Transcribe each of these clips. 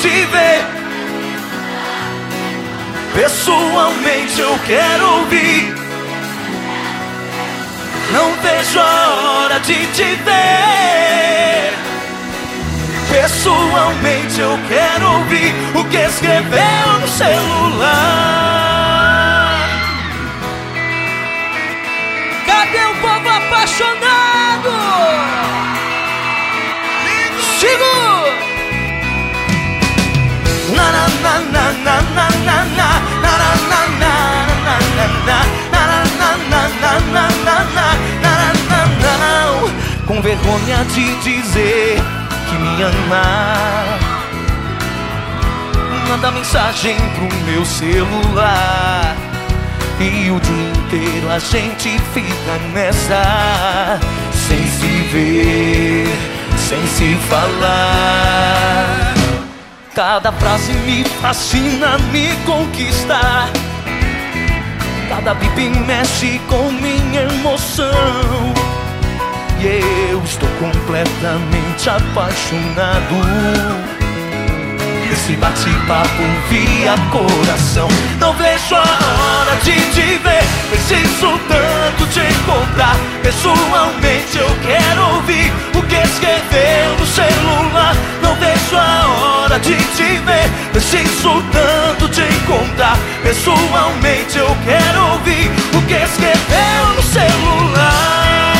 te ver. Pessoalmente eu quero ouvir. Não vejo a hora de te ver. Pessoalmente eu quero ouvir o que escreveu no celular. Cadê o povo apaixonado? Sigo! Na na na na na na na na na na na na na na na. Com vergonha de dizer que me ama, manda mensagem pro meu celular e o dia inteiro a gente fica nessa, sem se ver, sem se falar. Cada frase me fascina, me conquista. Cada bip mexe com minha emoção. E eu estou completamente apaixonado. Esse bate-papo via coração. Não vejo a hora de te ver. Preciso tanto te encontrar. Pessoalmente eu quero ouvir o que escreveu no celular. Não vejo a hora de te ver. Preciso tanto te encontrar. Pessoalmente eu quero ouvir o que escreveu no celular.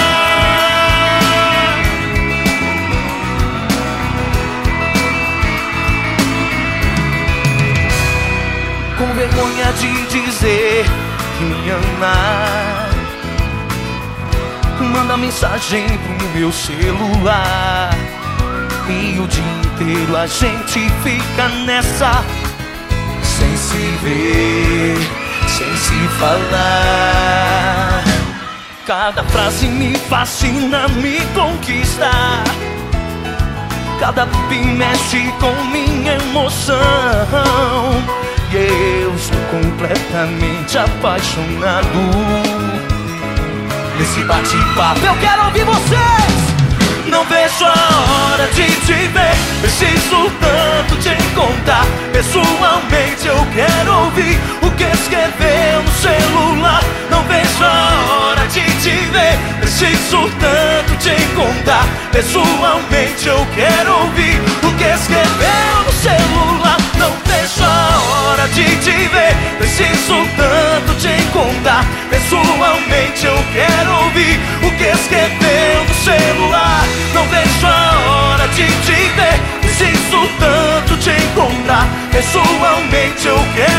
Com vergonha de dizer que me ama, manda mensagem pro meu celular e o dia inteiro a gente fica nessa, sem se ver, sem se falar. Cada frase me fascina, me conquista. Cada bip mexe com minha emoção. E eu estou completamente apaixonado. Nesse bate-papo eu quero ouvir vocês. Não vejo a hora de te ver. Preciso tanto te encontrar. Pessoalmente eu quero ouvir o que escreveu no celular. Não vejo a hora de te ver. Preciso tanto te encontrar. Pessoalmente eu quero ouvir o que escreveu no celular. Não vejo a hora de te ver. Preciso tanto te encontrar. Pessoalmente eu quero ouvir o que escreveu no celular. Não vejo a hora de te ver. Preciso tanto te encontrar. Pessoalmente eu quero